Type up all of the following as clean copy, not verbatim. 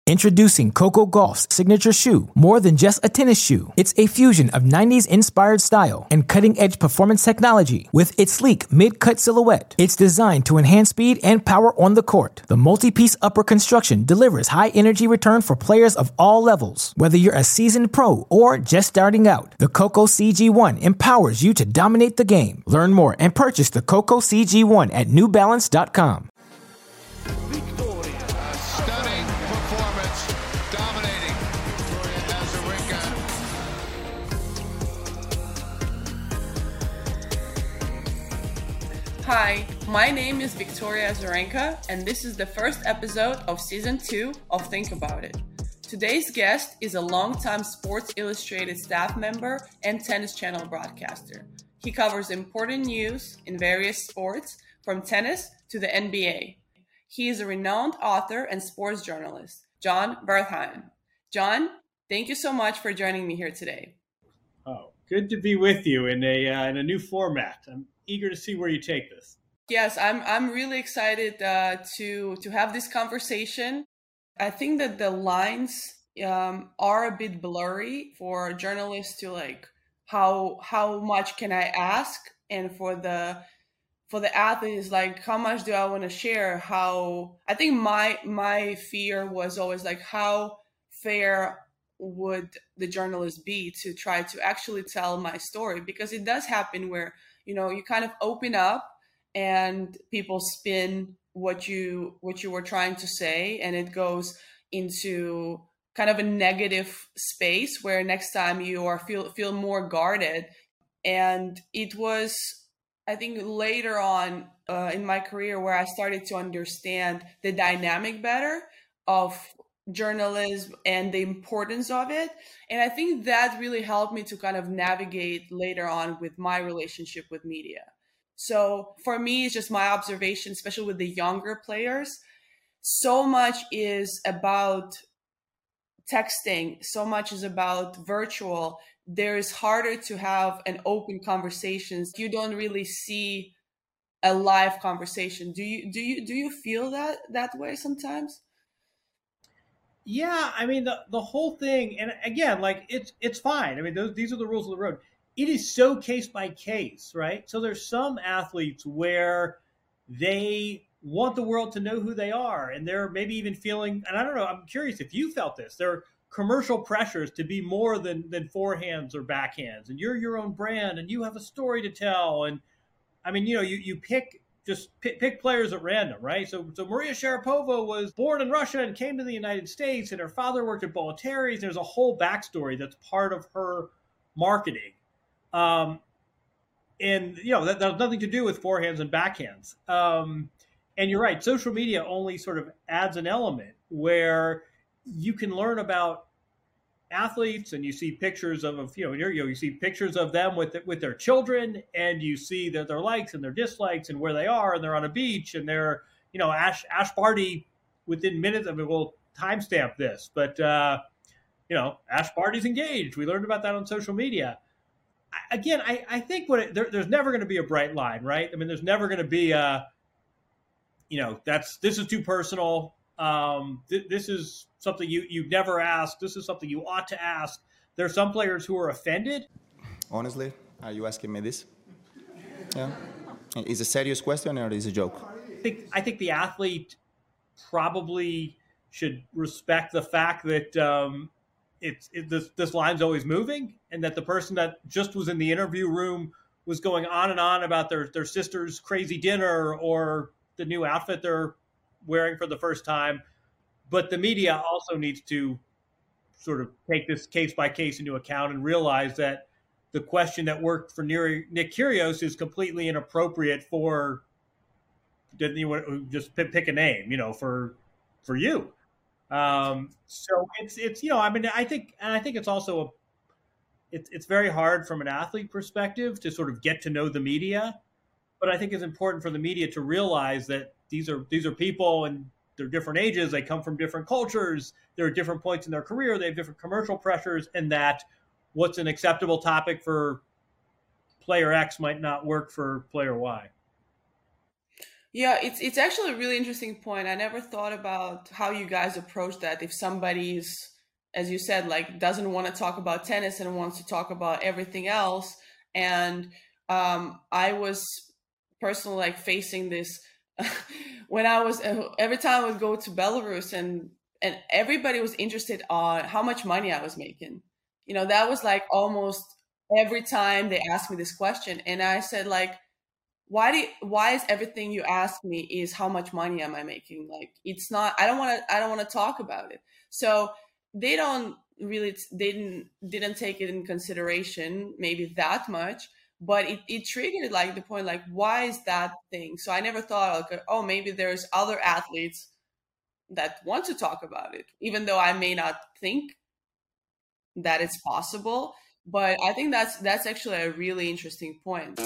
Introducing Coco Gauff's signature shoe, more than just a tennis shoe. It's a fusion of 90s-inspired style and cutting-edge performance technology. With its sleek mid-cut silhouette, it's designed to enhance speed and power on the court. The multi-piece upper construction delivers high-energy return for players of all levels. Whether you're a seasoned pro or just starting out, the Coco CG1 empowers you to dominate the game. Learn more and purchase the Coco CG1 at NewBalance.com. Hi, my name is Victoria Azarenka, and this is the first episode of Season 2 of Think About It. Today's guest is a longtime Sports Illustrated staff member and Tennis Channel broadcaster. He covers important news in various sports, from tennis to the NBA. He is a renowned author and sports journalist, Jon Wertheim. Jon, thank you so much for joining me here today. Oh, good to be with you in a new format. I'm eager to see where you take this. Yes, I'm really excited to have this conversation. I think that the lines are a bit blurry for journalists to how much can I ask, and for the athletes, like, how much do I want to share? I think my fear was always like, how fair would the journalist be to try to actually tell my story? Because it does happen where, you kind of open up and people spin what you were trying to say, and it goes into kind of a negative space where next time you are feel more guarded. And it was, I think, later on in my career where I started to understand the dynamic better of journalism and the importance of it. And I think that really helped me to kind of navigate later on with my relationship with media. So for me, it's just my observation, especially with the younger players, so much is about texting, so much is about virtual. There is harder to have an open conversations. You don't really see a live conversation. Do you feel that way sometimes? Yeah, I mean the whole thing, and again, like it's fine. I mean, these are the rules of the road. It is so case by case, right? So there's some athletes where they want the world to know who they are, and they're maybe even feeling, and I don't know, I'm curious if you felt this. There are commercial pressures to be more than forehands or backhands, and you're your own brand, and you have a story to tell. And I mean, you pick players at random, right? So Maria Sharapova was born in Russia and came to the United States, and her father worked at Bollettieri's. There's a whole backstory that's part of her marketing. And that has nothing to do with forehands and backhands. And you're right, social media only sort of adds an element where you can learn about athletes, and you see pictures of you see pictures of them with their children, and you see their likes and their dislikes and where they are, and they're on a beach, and they're Ash Barty within minutes. I mean, we'll timestamp this, but Ash Barty's engaged. We learned about that on social media. Again, I think there's never going to be a bright line, right? I mean, there's never going to be this is too personal. This is something you never asked. This is something you ought to ask. There are some players who are offended. Honestly, are you asking me this? Yeah. Is it a serious question or is it a joke? I think the athlete probably should respect the fact that this line's always moving, and that the person that just was in the interview room was going on and on about their sister's crazy dinner or the new outfit they're wearing for the first time. But the media also needs to sort of take this case by case into account and realize that the question that worked for Nick Kyrgios is completely inappropriate for just pick a name, for you. So it's I mean, I think it's also it's very hard from an athlete perspective to sort of get to know the media, but I think it's important for the media to realize that these are people, and they're different ages, they come from different cultures, they're at different points in their career, they have different commercial pressures, and that what's an acceptable topic for player X might not work for player Y. Yeah, it's actually a really interesting point. I never thought about how you guys approach that. If somebody's, as you said, like doesn't want to talk about tennis and wants to talk about everything else, and I was personally like facing this when I was every time I would go to Belarus, and everybody was interested on how much money I was making. That was like almost every time they asked me this question, and I said like, why is everything you ask me is how much money am I making? Like, it's not, I don't want to talk about it. So they don't really, they didn't take it in consideration maybe that much, but it triggered like the point, like, why is that thing? So I never thought like, oh, maybe there's other athletes that want to talk about it, even though I may not think that it's possible. But I think that's actually a really interesting point.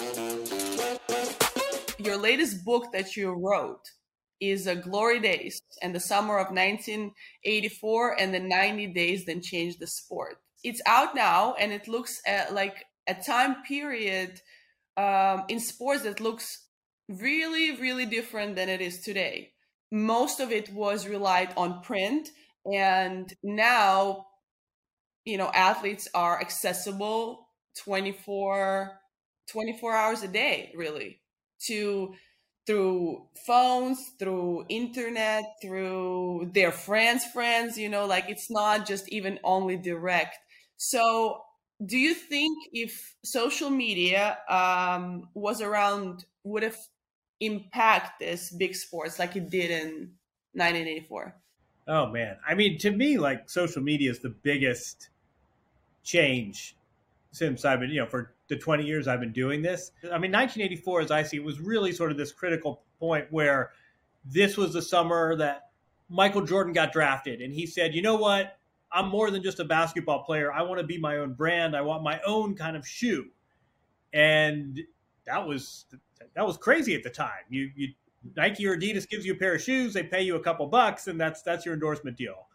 Your latest book that you wrote is Glory Days and the Summer of 1984 and the 90 Days Then Changed the Sport. It's out now, and it looks at like a time period in sports that looks really, really different than it is today. Most of it was relied on print, and now, athletes are accessible 24 hours a day, really, through phones, through internet, through their friends, like it's not just even only direct. So do you think if social media was around, would have impact this big sports like it did in 1984? Oh man, I mean, to me, like social media is the biggest change since I've been, for the 20 years I've been doing this. I mean, 1984, as I see it, was really sort of this critical point where this was the summer that Michael Jordan got drafted. And he said, you know what? I'm more than just a basketball player. I want to be my own brand. I want my own kind of shoe. And that was crazy at the time. You Nike or Adidas gives you a pair of shoes, they pay you a couple bucks, and that's your endorsement deal.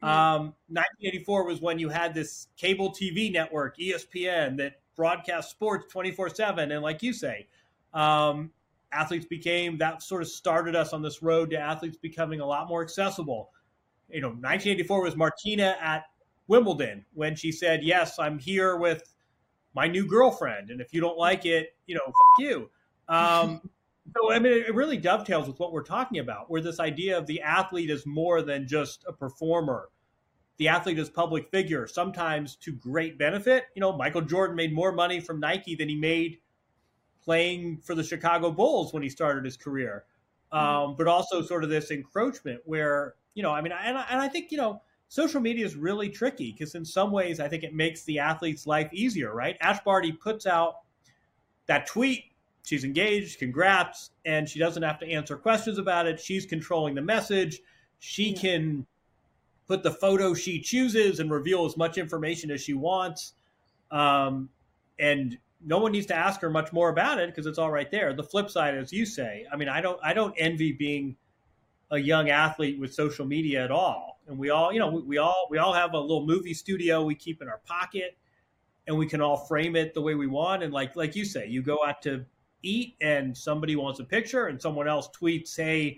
1984 was when you had this cable TV network, ESPN, that broadcast sports 24/7. And like you say, athletes became, that sort of started us on this road to athletes becoming a lot more accessible. 1984 was Martina at Wimbledon when she said, yes, I'm here with my new girlfriend. And if you don't like it, fuck you. So, I mean, it really dovetails with what we're talking about, where this idea of the athlete is more than just a performer. The athlete is public figure, sometimes to great benefit. Michael Jordan made more money from Nike than he made playing for the Chicago Bulls when he started his career. But also sort of this encroachment where, I think, social media is really tricky because in some ways I think it makes the athlete's life easier, right? Ash Barty puts out that tweet. She's engaged, congrats, and she doesn't have to answer questions about it. She's controlling the message. She can put the photo she chooses and reveal as much information as she wants. And no one needs to ask her much more about it because it's all right there. The flip side, as you say, I mean, I don't envy being a young athlete with social media at all. And we all have a little movie studio we keep in our pocket, and we can all frame it the way we want. And like you say, you go out to eat and somebody wants a picture and someone else tweets, hey,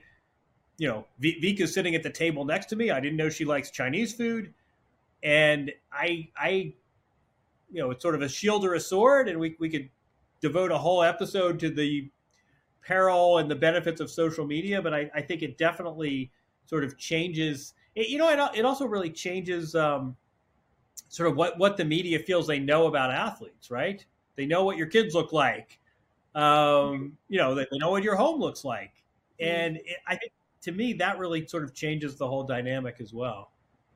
Vika's sitting at the table next to me. I didn't know she likes Chinese food. And I it's sort of a shield or a sword, and we could devote a whole episode to the peril and the benefits of social media. But I think it definitely sort of changes, it also really changes sort of what the media feels they know about athletes, right? They know what your kids look like. They know what your home looks like. And I think, to me, that really sort of changes the whole dynamic as well.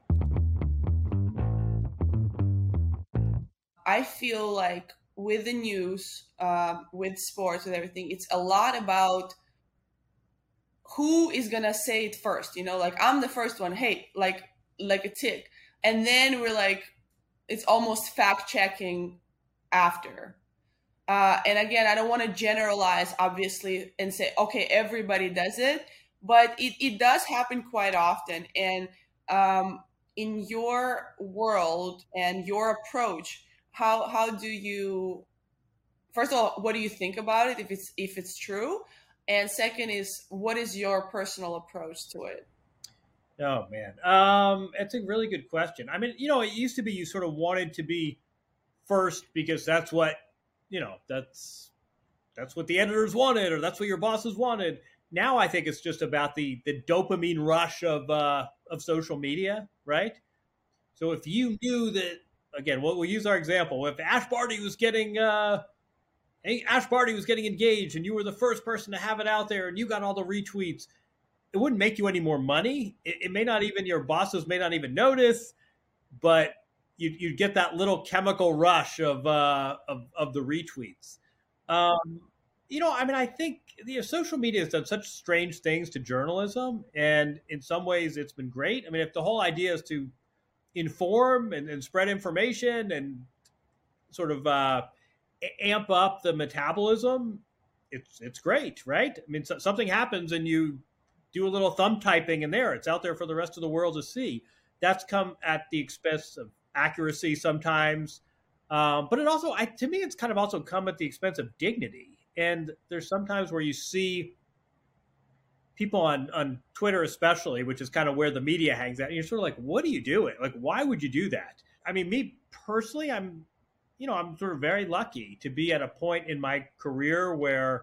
I feel like with the news, with sports, with everything, it's a lot about who is going to say it first. Like I'm the first one, hey, like a tick. And then we're like, it's almost fact checking after. And again, I don't want to generalize, obviously, and say, okay, everybody does it, but it does happen quite often. And in your world and your approach, how do you, first of all, what do you think about it if it's true? And second is, what is your personal approach to it? Oh man, it's a really good question. I mean, it used to be you sort of wanted to be first because that's what that's what the editors wanted, or that's what your bosses wanted. Now I think it's just about the dopamine rush of social media, right? So if you knew that, again, we'll use our example. If Ash Barty was getting engaged, and you were the first person to have it out there, and you got all the retweets, it wouldn't make you any more money. It may not even, your bosses may not even notice, but you'd get that little chemical rush of the retweets. I mean, I think social media has done such strange things to journalism, and in some ways it's been great. I mean, if the whole idea is to inform and spread information and sort of amp up the metabolism, it's great, right? I mean, something happens and you do a little thumb typing in there. It's out there for the rest of the world to see. That's come at the expense of accuracy sometimes. But it also, to me, it's kind of also come at the expense of dignity. And there's sometimes where you see people on Twitter especially, which is kind of where the media hangs out, and you're sort of like, what are you doing? Like, why would you do that? I mean, me personally, I'm sort of very lucky to be at a point in my career where,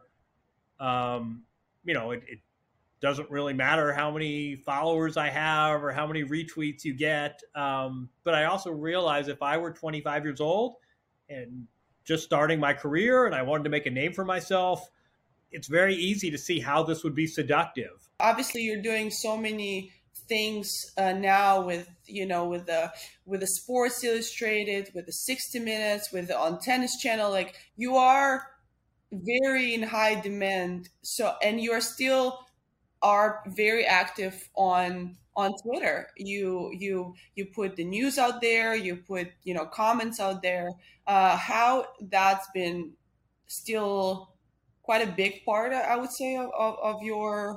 it doesn't really matter how many followers I have or how many retweets you get. But I also realize if I were 25 years old and just starting my career and I wanted to make a name for myself, it's very easy to see how this would be seductive. Obviously, you're doing so many things now with the Sports Illustrated, with the 60 Minutes, with the On Tennis Channel. Like, you are very in high demand. So, and you are very active on Twitter. You put the news out there. You put comments out there. How that's been still quite a big part, I would say, of your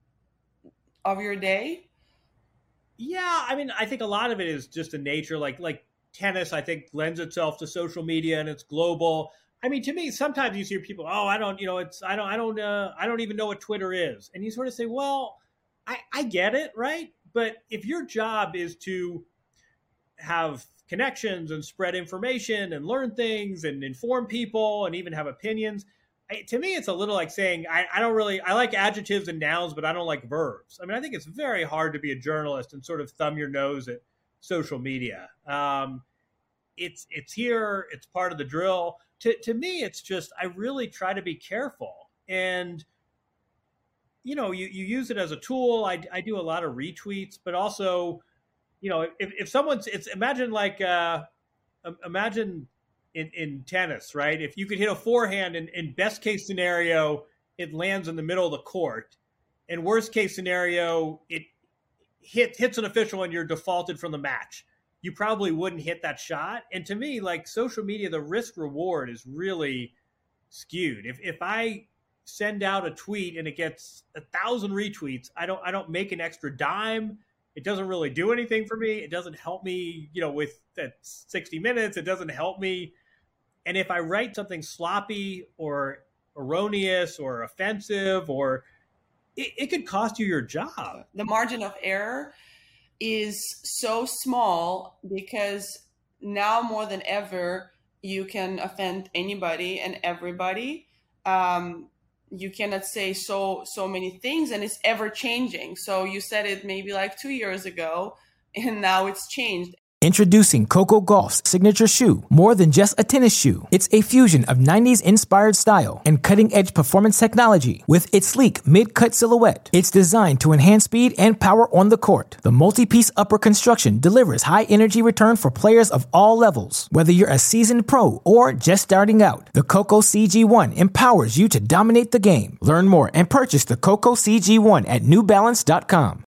day. Yeah, I mean, I think a lot of it is just the nature. Like tennis, I think lends itself to social media and it's global. I mean, to me, sometimes you hear people, "Oh, I don't even know what Twitter is," and you sort of say, "Well, I get it, right? But if your job is to have connections and spread information and learn things and inform people and even have opinions, to me, it's a little like saying, I like adjectives and nouns, but I don't like verbs. I mean, I think it's very hard to be a journalist and sort of thumb your nose at social media. It's here. It's part of the drill. To me, it's just, I really try to be careful. And, you use it as a tool. I do a lot of retweets, but also, if someone's, imagine in tennis, right? If you could hit a forehand and in best case scenario, it lands in the middle of the court. And worst case scenario, it hits an official and you're defaulted from the match. You probably wouldn't hit that shot. And to me, like social media, the risk reward is really skewed. If I send out a tweet and it gets 1,000 retweets, I don't make an extra dime. It doesn't really do anything for me. It doesn't help me, with that 60 Minutes. It doesn't help me. And if I write something sloppy or erroneous or offensive, or it could cost you your job. The margin of error is so small because now more than ever, you can offend anybody and everybody. You cannot say so many things, and it's ever changing. So you said it maybe like 2 years ago, and now it's changed. Introducing Coco Gauff's signature shoe, more than just a tennis shoe. It's a fusion of 90s inspired style and cutting-edge performance technology with its sleek mid-cut silhouette. It's designed to enhance speed and power on the court. The multi-piece upper construction delivers high energy return for players of all levels. Whether you're a seasoned pro or just starting out, the Coco CG1 empowers you to dominate the game. Learn more and purchase the Coco CG1 at newbalance.com.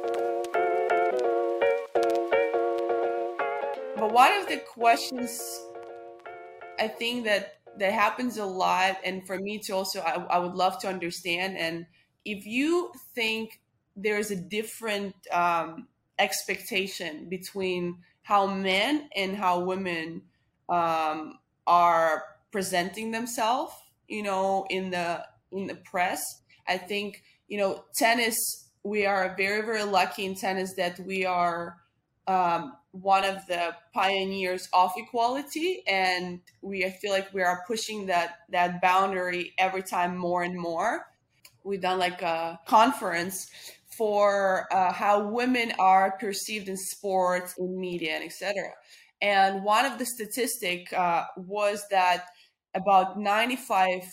But one of the questions I think that happens a lot, and for me to also, I would love to understand, and if you think there's a different expectation between how men and how women are presenting themselves, in the press. I think, tennis, we are very, very lucky in tennis that we are one of the pioneers of equality, and I feel like we are pushing that boundary every time more and more. We've done like a conference for how women are perceived in sports, in media, and etc. And one of the statistic was that about 94%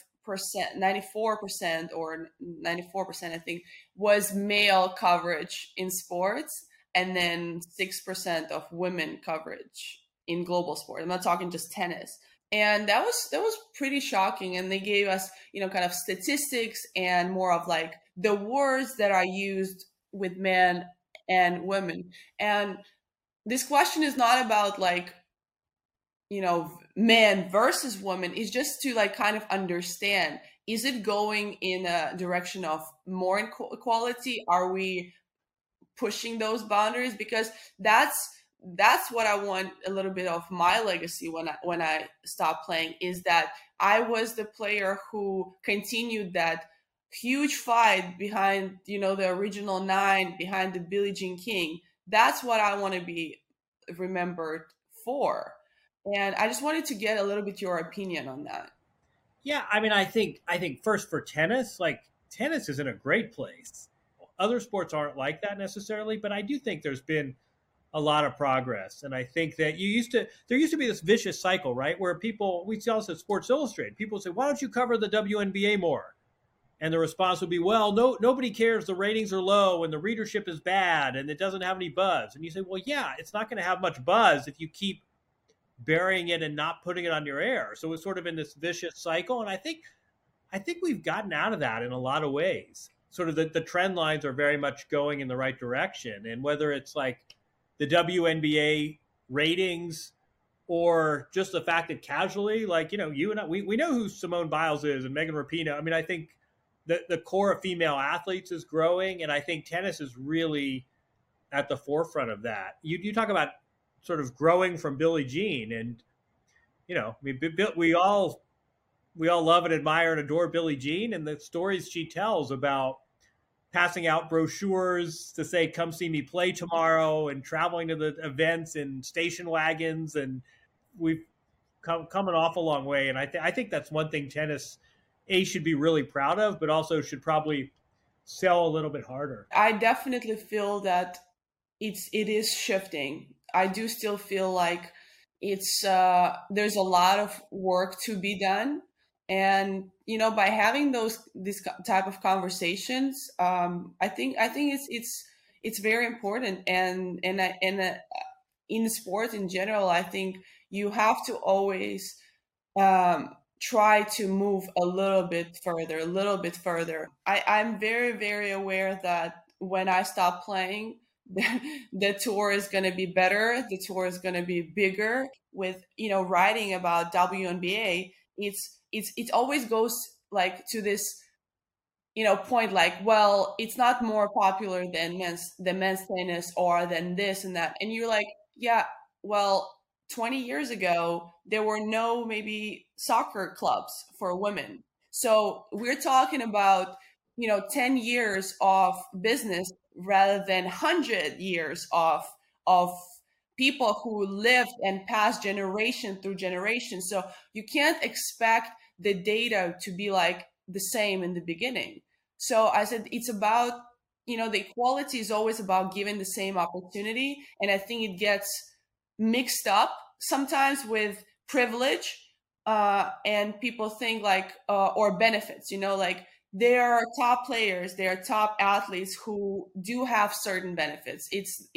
or 94%, I think, was male coverage in sports, and then 6% of women coverage in global sport. I'm not talking just tennis. And that was pretty shocking. And they gave us, kind of statistics and more of like the words that are used with men and women. And this question is not about like, man versus woman. It's just to like kind of understand, is it going in a direction of more equality? Are we pushing those boundaries? Because that's what I want a little bit of my legacy when I stopped playing, is that I was the player who continued that huge fight behind, the original 9, behind the Billie Jean King. That's what I want to be remembered for. And I just wanted to get a little bit your opinion on that. Yeah, I mean, I think first for tennis, like tennis is in a great place. Other sports aren't like that necessarily, but I do think there's been a lot of progress. And I think that there used to be this vicious cycle, right? Where we saw this at Sports Illustrated. People say, why don't you cover the WNBA more? And the response would be, well, nobody cares. The ratings are low and the readership is bad and it doesn't have any buzz. And you say, well, yeah, it's not going to have much buzz if you keep burying it and not putting it on your air. So it's sort of in this vicious cycle. And I think we've gotten out of that in a lot of ways. Sort of the trend lines are very much going in the right direction. And whether it's like the WNBA ratings or just the fact that casually, like, you and I, we know who Simone Biles is and Megan Rapinoe. I mean, I think the core of female athletes is growing. And I think tennis is really at the forefront of that. You talk about sort of growing from Billie Jean, and I mean, we all love and admire and adore Billie Jean, and the stories she tells about passing out brochures to say, come see me play tomorrow, and traveling to the events in station wagons. And we've come an awful long way. And I think that's one thing tennis should be really proud of, but also should probably sell a little bit harder. I definitely feel that it is shifting. I do still feel like it's there's a lot of work to be done, and by having this type of conversations, I think it's very important, and in sports in general, I think you have to always try to move a little bit further. I'm very, very aware that when I stop playing, the tour is going to be better. The tour is going to be bigger. With writing about WNBA, it always goes like to this point, like, well, it's not more popular than men's tennis or than this and that, and you're like, yeah, well, 20 years ago there were no maybe soccer clubs for women. So we're talking about 10 years of business rather than 100 years of people who lived and passed generation through generation. So you can't expect the data to be like the same in the beginning. So I said, it's about, the equality is always about giving the same opportunity. And I think it gets mixed up sometimes with privilege, and people think like, or benefits, like, there are top players, there are top athletes who do have certain benefits.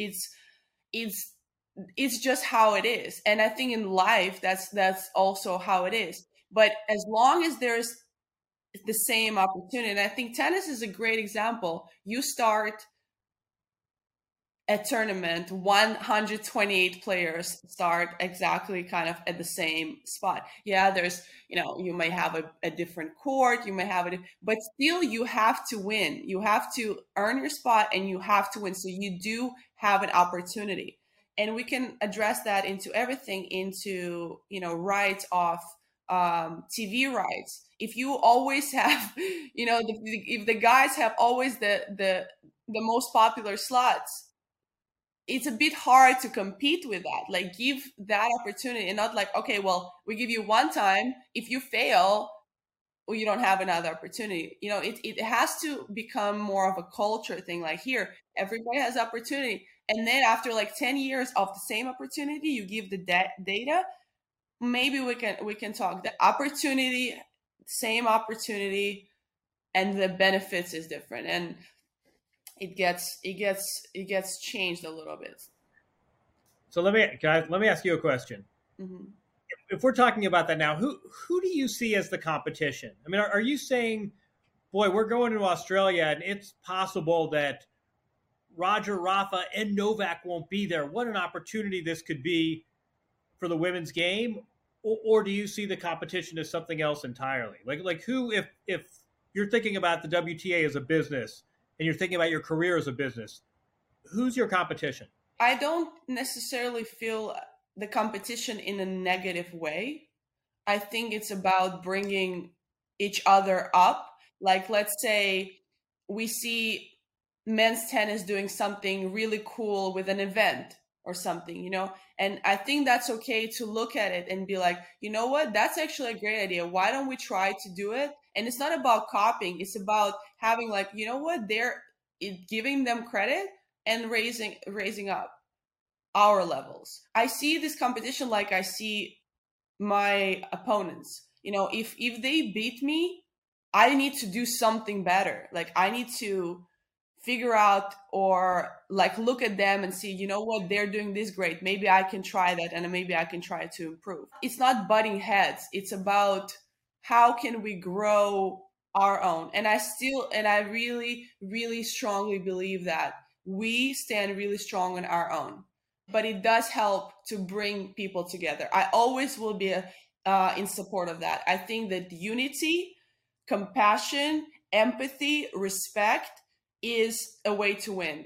It's just how it is. And I think in life, that's also how it is. But as long as there's the same opportunity, and I think tennis is a great example. You start a tournament, 128 players start exactly kind of at the same spot. Yeah, there's, you may have a different court, you may have it, but still you have to win. You have to earn your spot and you have to win. So you do have an opportunity. And we can address that into everything, into, rights of TV rights, if you always have, if the guys have always the most popular slots, it's a bit hard to compete with that. Like, give that opportunity and not like, okay, well, we give you one time. If you fail, well, you don't have another opportunity. It has to become more of a culture thing. Like, here, everybody has opportunity. And then after like 10 years of the same opportunity, you give the data, maybe we can talk. The opportunity, same opportunity, and the benefits is different. And it gets changed a little bit. So let me ask you a question. Mm-hmm. If we're talking about that now, who do you see as the competition? I mean, are you saying, boy, we're going to Australia and it's possible that Roger, Rafa, and Novak won't be there? What an opportunity this could be for the women's game. Or do you see the competition as something else entirely? Like who, if you're thinking about the WTA as a business and you're thinking about your career as a business, who's your competition? I don't necessarily feel the competition in a negative way. I think it's about bringing each other up. Like, let's say we see men's tennis doing something really cool with an event or something, and I think that's okay to look at it and be like, you know what, that's actually a great idea. Why don't we try to do it? And it's not about copying. It's about having, like, you know what, they're giving them credit and raising up our levels. I see this competition like I see my opponents. If they beat me, I need to do something better. Like, I need to figure out, or like look at them and see, you know what, they're doing this great. Maybe I can try that, and maybe I can try to improve. It's not butting heads. It's about how can we grow our own. And I really, really strongly believe that we stand really strong on our own. But it does help to bring people together. I always will be in support of that. I think that unity, compassion, empathy, respect is a way to win.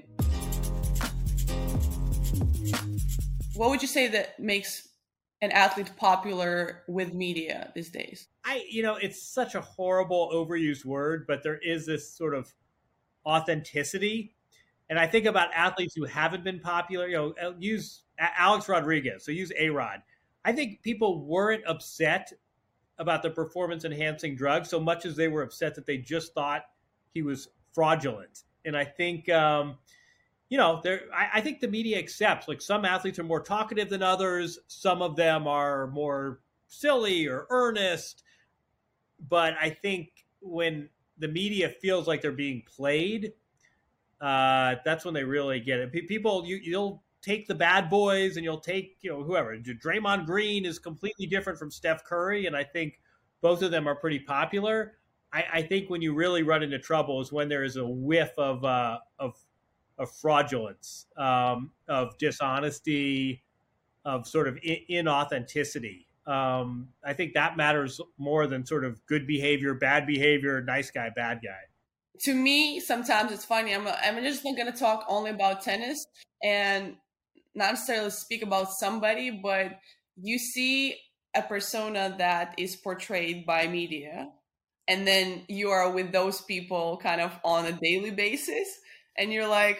What would you say that makes an athlete popular with media these days? It's such a horrible overused word, but there is this sort of authenticity. And I think about athletes who haven't been popular, use Alex Rodriguez, so use A-Rod. I think people weren't upset about the performance-enhancing drug so much as they were upset that they just thought he was fraudulent. And I think, I think the media accepts, like, some athletes are more talkative than others. Some of them are more silly or earnest. But I think when the media feels like they're being played, that's when they really get it. People, you'll take the bad boys and you'll take, whoever. Draymond Green is completely different from Steph Curry, and I think both of them are pretty popular. I think when you really run into trouble is when there is a whiff of fraudulence, of dishonesty, of sort of inauthenticity. I think that matters more than sort of good behavior, bad behavior, nice guy, bad guy. To me, sometimes it's funny. I'm just not going to talk only about tennis and not necessarily speak about somebody, but you see a persona that is portrayed by media, and then you are with those people kind of on a daily basis, and you're like,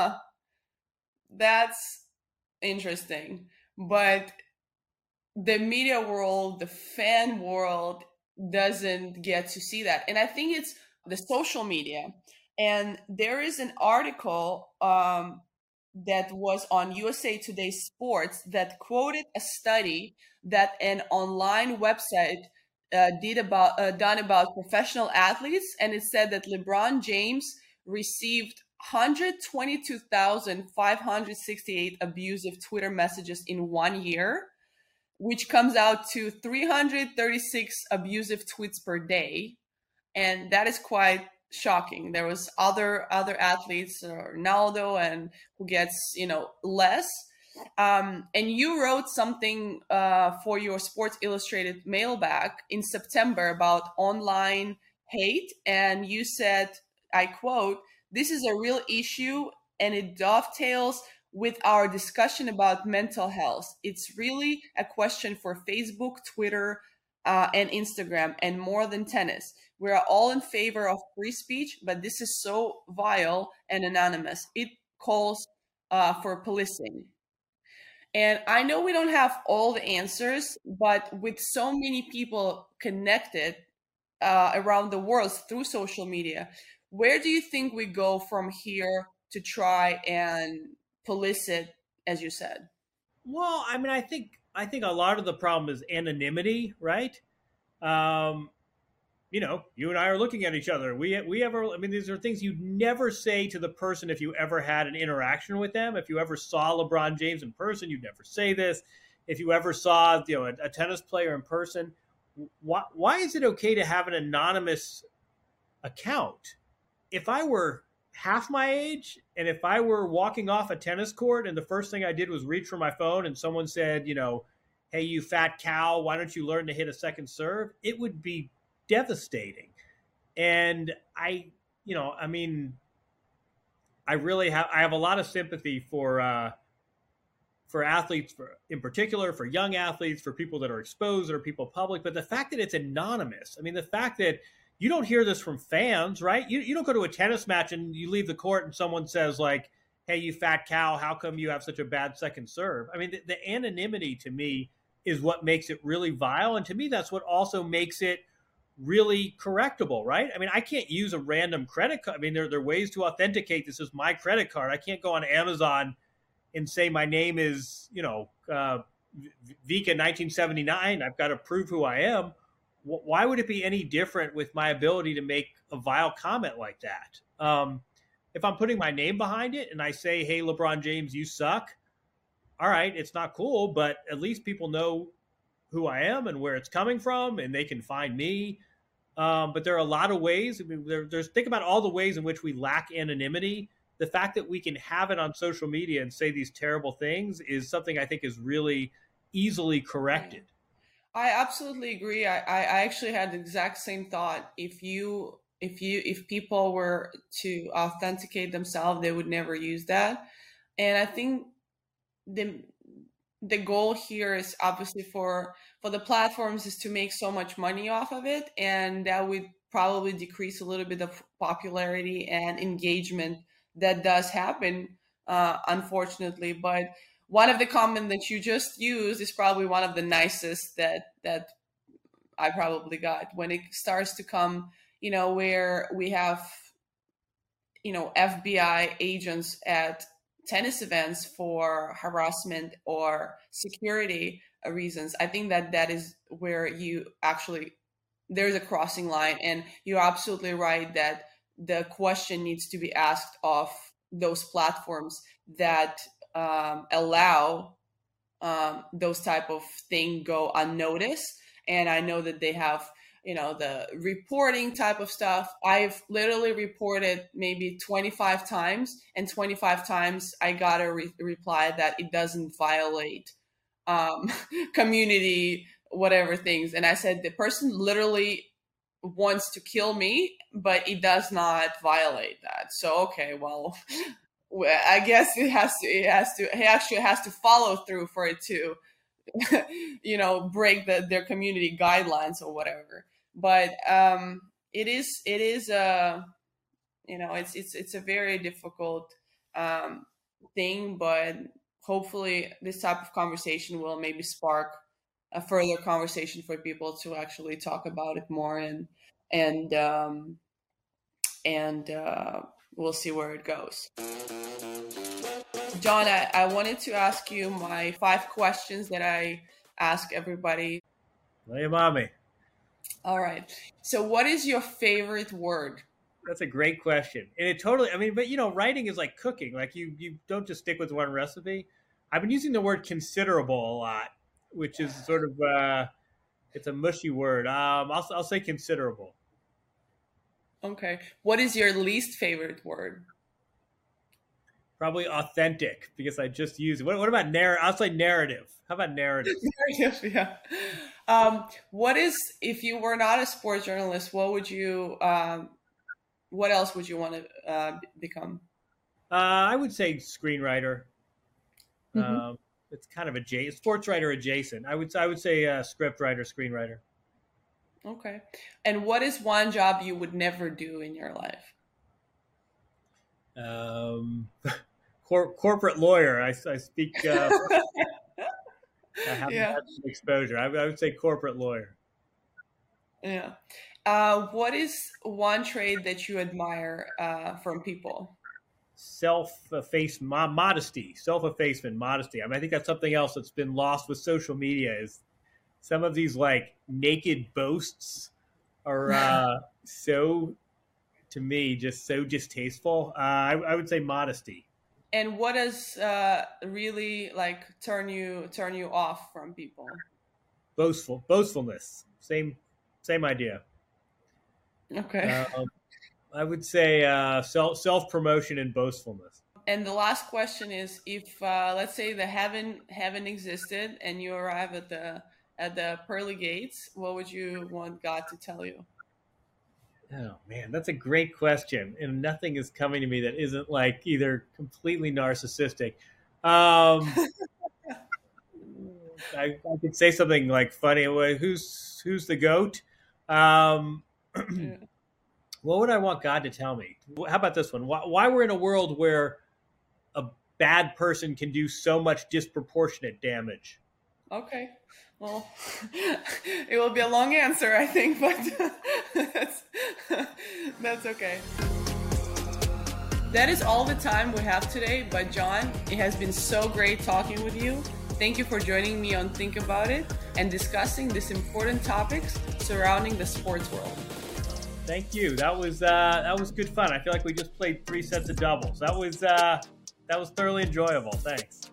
that's interesting. But the media world, the fan world doesn't get to see that. And I think it's the social media. And there is an article that was on USA Today Sports that quoted a study that an online website done about professional athletes, and it said that LeBron James received 122,568 abusive Twitter messages in 1 year, which comes out to 336 abusive tweets per day. And that is quite shocking. There was other athletes, Ronaldo, and who gets less. And you wrote something for your Sports Illustrated mailbag in September about online hate, and you said, I quote, "This is a real issue, and it dovetails with our discussion about mental health. It's really a question for Facebook, Twitter, and Instagram, and more than tennis. We are all in favor of free speech, but this is so vile and anonymous. It calls for policing. And I know we don't have all the answers, but with so many people connected around the world through social media, where do you think we go from here to try and police it, as you said? Well, I mean, I think a lot of the problem is anonymity, right? Um, you know, you and I are looking at each other. We ever, I mean, these are things you'd never say to the person if you ever had an interaction with them. If you ever saw LeBron James in person, you'd never say this. If you ever saw, you know, a tennis player in person, why is it okay to have an anonymous account? If I were half my age and if I were walking off a tennis court and the first thing I did was reach for my phone and someone said, you know, hey, you fat cow, why don't you learn to hit a second serve? It would be devastating. And you know, I mean, I have a lot of sympathy for athletes, in particular, for young athletes, for people that are exposed, or people public. But the fact that it's anonymous, I mean, the fact that you don't hear this from fans, right? You don't go to a tennis match and you leave the court and someone says like, hey, you fat cow, how come you have such a bad second serve? I mean, the anonymity to me is what makes it really vile. And to me, that's what also makes it really correctable, right? I mean, I can't use a random credit card. I mean, there are ways to authenticate this is my credit card. I can't go on Amazon and say my name is, you know, Vika 1979. I've got to prove who I am. Why would it be any different with my ability to make a vile comment like that? If I'm putting my name behind it and I say, hey, LeBron James, you suck. All right, it's not cool, but at least people know who I am and where it's coming from, and they can find me. But there are a lot of ways. I mean, think about all the ways in which we lack anonymity. The fact that we can have it on social media and say these terrible things is something I think is really easily corrected. I absolutely agree. I actually had the exact same thought. If people were to authenticate themselves, they would never use that. And I think the goal here is obviously for the platforms is to make so much money off of it, and that would probably decrease a little bit of popularity and engagement that does happen, unfortunately. But one of the comments that you just used is probably one of the nicest that I probably got. When it starts to come, you know, where we have, you know, FBI agents at tennis events for harassment or security reasons, I think that is where you actually, there's a crossing line. And you're absolutely right that the question needs to be asked of those platforms that allow those type of thing go unnoticed. And I know that they have, you know, the reporting type of stuff. I've literally reported maybe 25 times, and 25 times I got a reply that it doesn't violate community whatever things. And I said, the person literally wants to kill me, but it does not violate that. So, okay, well, I guess he actually has to follow through for it to, you know, break their community guidelines or whatever. But it is you know, it's a very difficult thing, but hopefully this type of conversation will maybe spark a further conversation for people to actually talk about it more, and we'll see where it goes. John, I wanted to ask you my 5 questions that I ask everybody. Lay them on me. All right. So what is your favorite word? That's a great question. And it totally, I mean, but you know, writing is like cooking. Like you don't just stick with one recipe. I've been using the word considerable a lot, which is sort of, it's a mushy word. I'll say considerable. Okay. What is your least favorite word? Probably authentic, because I just use it. What about narrative? I'll say narrative. How about narrative? Narrative, yeah. What is, if you were not a sports journalist, what would you, what else would you want to become? I would say screenwriter. Mm-hmm. It's kind of sports writer adjacent. I would say script writer, screenwriter. Okay. And what is one job you would never do in your life? Corporate lawyer. I speak. I haven't had some exposure. I would say corporate lawyer. Yeah. What is one trait that you admire from people? Modesty, self-effacement, modesty. I mean, I think that's something else that's been lost with social media. Is some of these like naked boasts are so, to me, just so distasteful. I would say modesty. And what does really like turn you off from people? Boastfulness. Same idea. Okay. I would say self-promotion and boastfulness. And the last question is, if let's say the heaven existed and you arrive at the pearly gates, what would you want God to tell you? Oh man, that's a great question, and nothing is coming to me that isn't like either completely narcissistic. I could say something like funny. Who's the goat? What would I want God to tell me? How about this one? Why we're in a world where a bad person can do so much disproportionate damage? Okay. Well, it will be a long answer, I think, but that's okay. That is all the time we have today, but John, it has been so great talking with you. Thank you for joining me on Think About It and discussing these important topics surrounding the sports world. Thank you. That was good fun. I feel like we just played 3 sets of doubles. That was thoroughly enjoyable. Thanks.